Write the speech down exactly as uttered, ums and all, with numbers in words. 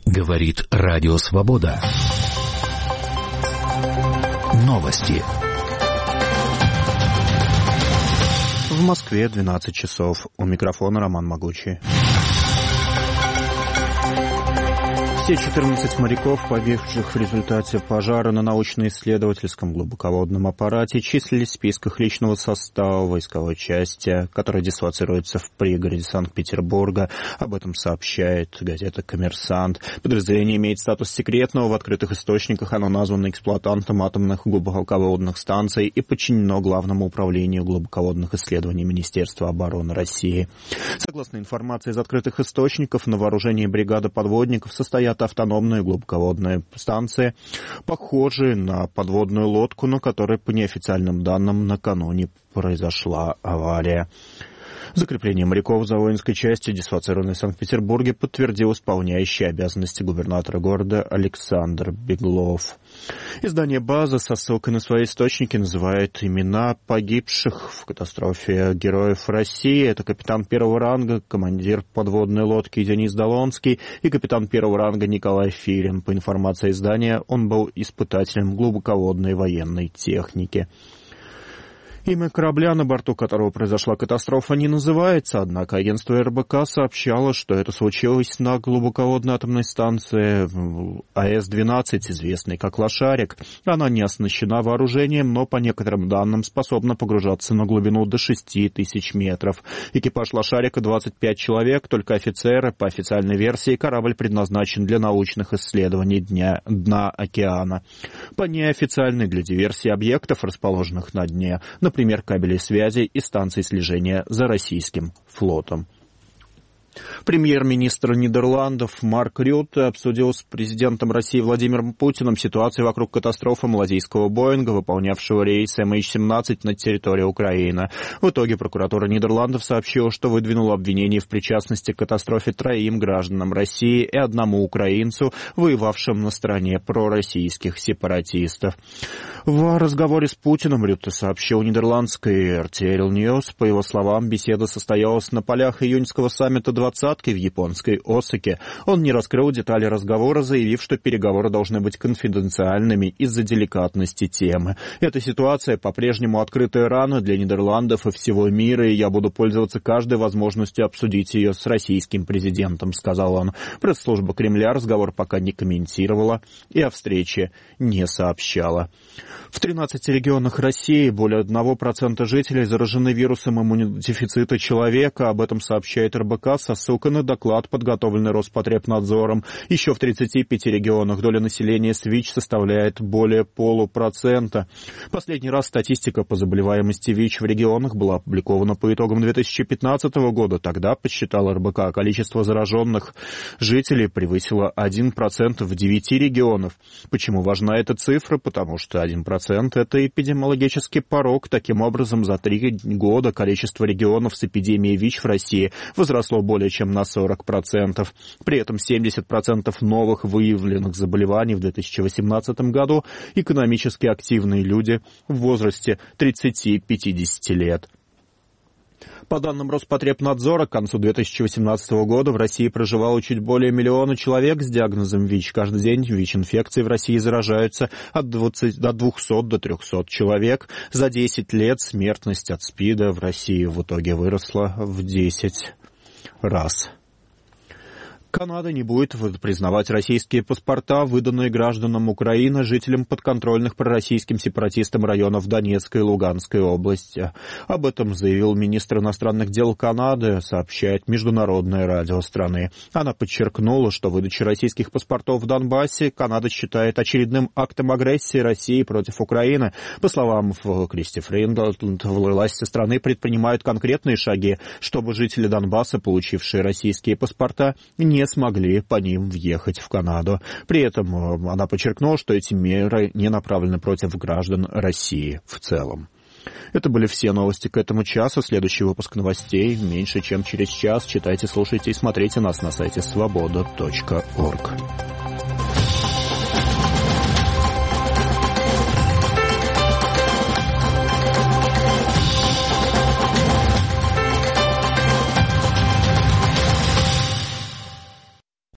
Говорит Радио Свобода. Новости. В Москве двенадцать часов. У микрофона Роман Могучий. Все четырнадцать моряков, погибших в результате пожара на научно-исследовательском глубоководном аппарате, числились в списках личного состава войсковой части, которая дислоцируется в пригороде Санкт-Петербурга. Об этом сообщает газета «Коммерсант». Подразделение имеет статус секретного. В открытых источниках оно названо эксплуатантом атомных глубоководных станций и подчинено Главному управлению глубоководных исследований Министерства обороны России. Согласно информации из открытых источников, на вооружении бригады подводников состоят автономные глубоководные станции, похожие на подводную лодку, на которой, по неофициальным данным, накануне произошла авария. Закрепление моряков за воинской частью, дислоцированной в Санкт-Петербурге, подтвердил исполняющий обязанности губернатора города Александр Беглов. Издание «База» со ссылкой на свои источники называет имена погибших в катастрофе героев России. Это капитан первого ранга, командир подводной лодки Денис Долонский и капитан первого ранга Николай Филин. По информации издания, он был испытателем глубоководной военной техники. Имя корабля, на борту которого произошла катастрофа, не называется, однако агентство эр бэ ка сообщало, что это случилось на глубоководной атомной станции а эс двенадцать, известной как «Лошарик». Она не оснащена вооружением, но, по некоторым данным, способна погружаться на глубину до шести тысяч метров. Экипаж «Лошарика» двадцать пять человек, только офицеры. По официальной версии, корабль предназначен для научных исследований дня, дна океана. По неофициальной, для диверсии объектов, расположенных на дне, например, кабелей связи и станций слежения за российским флотом. Премьер-министр Нидерландов Марк Рютте обсудил с президентом России Владимиром Путиным ситуацию вокруг катастрофы малазийского Боинга, выполнявшего рейс эм эйч семнадцать на территории Украины. В итоге прокуратура Нидерландов сообщила, что выдвинула обвинение в причастности к катастрофе троим гражданам России и одному украинцу, воевавшим на стороне пророссийских сепаратистов. В разговоре с Путиным Рютте сообщил нидерландской эр ти эл News. По его словам, беседа состоялась на полях июньского саммита двадцатки в японской Осаке. Он не раскрыл детали разговора, заявив, что переговоры должны быть конфиденциальными из-за деликатности темы. Эта ситуация по-прежнему открытая рана для Нидерландов и всего мира, и я буду пользоваться каждой возможностью обсудить ее с российским президентом, сказал он. Пресс-служба Кремля разговор пока не комментировала и о встрече не сообщала. В тринадцати регионах России более одного процента жителей заражены вирусом иммунодефицита человека. Об этом сообщает эр бэ ка со ссылкой на доклад, подготовленный Роспотребнадзором. Еще в тридцати пяти регионах доля населения с ВИЧ составляет более полупроцента. Последний раз статистика по заболеваемости ВИЧ в регионах была опубликована по итогам две тысячи пятнадцатого года. Тогда, подсчитал эр бэ ка, количество зараженных жителей превысило один процент в девяти регионах. Почему важна эта цифра? Потому что один процент – это эпидемиологический порог. Таким образом, за три года количество регионов с эпидемией ВИЧ в России возросло более чем на сорок процентов. При этом семьдесят процентов новых выявленных заболеваний в две тысячи восемнадцатом году экономически активные люди в возрасте тридцати-пятидесяти лет. По данным Роспотребнадзора, к концу две тысячи восемнадцатого года в России проживало чуть более миллиона человек с диагнозом ВИЧ. Каждый день ВИЧ-инфекции в России заражаются от двадцати до двухсот до трехсот человек. За десять лет смертность от СПИДа в России в итоге выросла в десять раз. Канада не будет признавать российские паспорта, выданные гражданам Украины, жителям подконтрольных пророссийским сепаратистам районов Донецкой и Луганской области. Об этом заявил министр иностранных дел Канады, сообщает международное радио страны. Она подчеркнула, что выдача российских паспортов в Донбассе Канада считает очередным актом агрессии России против Украины. По словам Кристи Фриндланд, власти страны предпринимают конкретные шаги, чтобы жители Донбасса, получившие российские паспорта, не смогли по ним въехать в Канаду. При этом она подчеркнула, что эти меры не направлены против граждан России в целом. Это были все новости к этому часу. Следующий выпуск новостей меньше чем через час. Читайте, слушайте и смотрите нас на сайте свобода точка орг.